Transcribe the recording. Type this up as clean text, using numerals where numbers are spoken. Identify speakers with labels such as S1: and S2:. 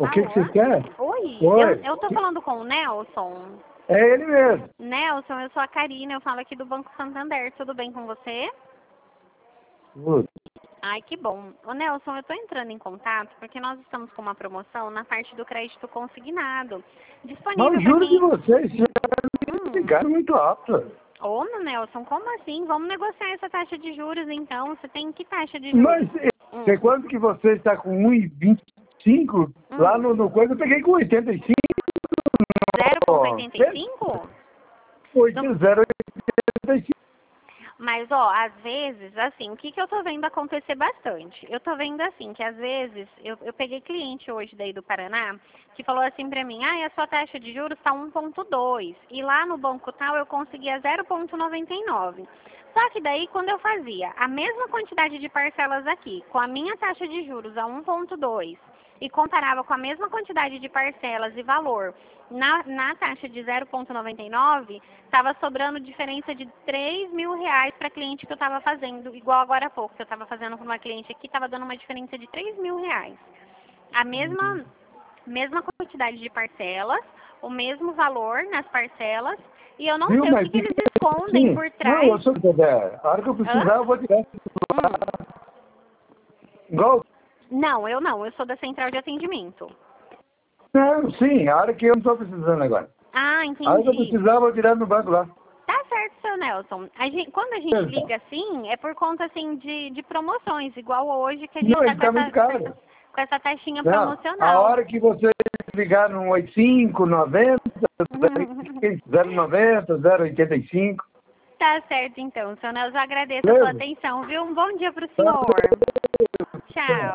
S1: O que você quer?
S2: Oi,
S1: Oi.
S2: eu tô falando com o Nelson.
S1: É ele mesmo.
S2: Nelson, eu sou a Karina, eu falo aqui do Banco Santander. Tudo bem com você?
S1: Tudo.
S2: Ai, que bom. Ô Nelson, eu tô entrando em contato porque nós estamos com uma promoção na parte do crédito consignado. Disponível
S1: Mas
S2: para
S1: juro que
S2: quem...
S1: vocês já me ligaram muito rápido.
S2: Ô, Nelson, como assim? Vamos negociar essa taxa de juros então. Você tem que taxa de juros?
S1: Mas sei quando que você está com 1,25? Lá no coisa eu peguei com 85.
S2: 0,85?
S1: 0,85.
S2: Mas, ó, às vezes, assim, o que que eu tô vendo acontecer bastante? Eu tô vendo, assim, que às vezes, eu peguei cliente hoje daí do Paraná, que falou assim pra mim, a sua taxa de juros tá 1,2, e lá no banco tal eu conseguia 0,99. Só que daí, quando eu fazia a mesma quantidade de parcelas aqui, com a minha taxa de juros a 1,2, e comparava com a mesma quantidade de parcelas e valor na taxa de 0,99, estava sobrando diferença de R$ 3.000 para cliente que eu estava fazendo, igual agora há pouco, que eu estava fazendo com uma cliente aqui, estava dando uma diferença de R$ 3.000. A mesma quantidade de parcelas, o mesmo valor nas parcelas, e eu não
S1: Viu,
S2: sei o
S1: mas
S2: que eles escondem
S1: sim.
S2: por
S1: Não,
S2: trás.
S1: eu sou Dedé. A hora que eu precisar, eu vou tirar. Igual.
S2: Não, eu sou da central de atendimento.
S1: Não, sim, a hora que eu não estou precisando agora.
S2: Ah,
S1: A hora que eu
S2: entendi.
S1: precisar, eu vou tirar no banco lá.
S2: Tá certo, seu Nelson. Quando a gente liga assim, é por conta assim de promoções, igual hoje que a gente
S1: Não,
S2: tá
S1: ele está muito caro.
S2: com essa taxinha
S1: Não, a
S2: promocional.
S1: hora que você ligar no 85, 90, 090, 085.
S2: Tá certo então, seu Nelson. Eu agradeço a sua
S1: Beleza?
S2: atenção, viu? Um bom dia pro senhor. Tchau.